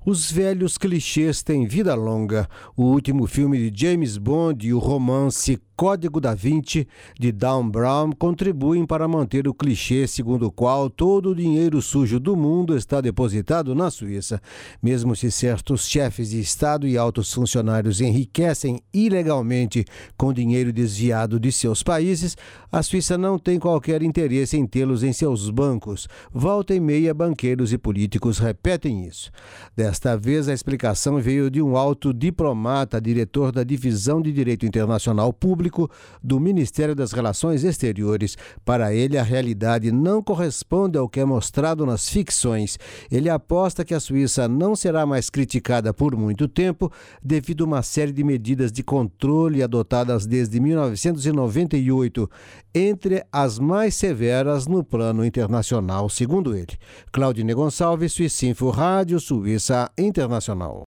Os velhos clichês têm vida longa. O último filme de James Bond e o romance Código da Vinci, de Dan Brown, contribuem para manter o clichê segundo o qual todo o dinheiro sujo do mundo está depositado na Suíça. Mesmo se certos chefes de Estado e altos funcionários enriquecem ilegalmente com dinheiro desviado de seus países, a Suíça não tem qualquer interesse em tê-los em seus bancos. Volta e meia, banqueiros e políticos repetem isso. Desta vez, a explicação veio de um alto diplomata, diretor da Divisão de Direito Internacional Público do Ministério das Relações Exteriores. Para ele, a realidade não corresponde ao que é mostrado nas ficções. Ele aposta que a Suíça não será mais criticada por muito tempo devido a uma série de medidas de controle adotadas desde 1998, entre as mais severas no plano internacional, segundo ele. Claudine Gonçalves, Suíça Info Rádio Suíça Internacional.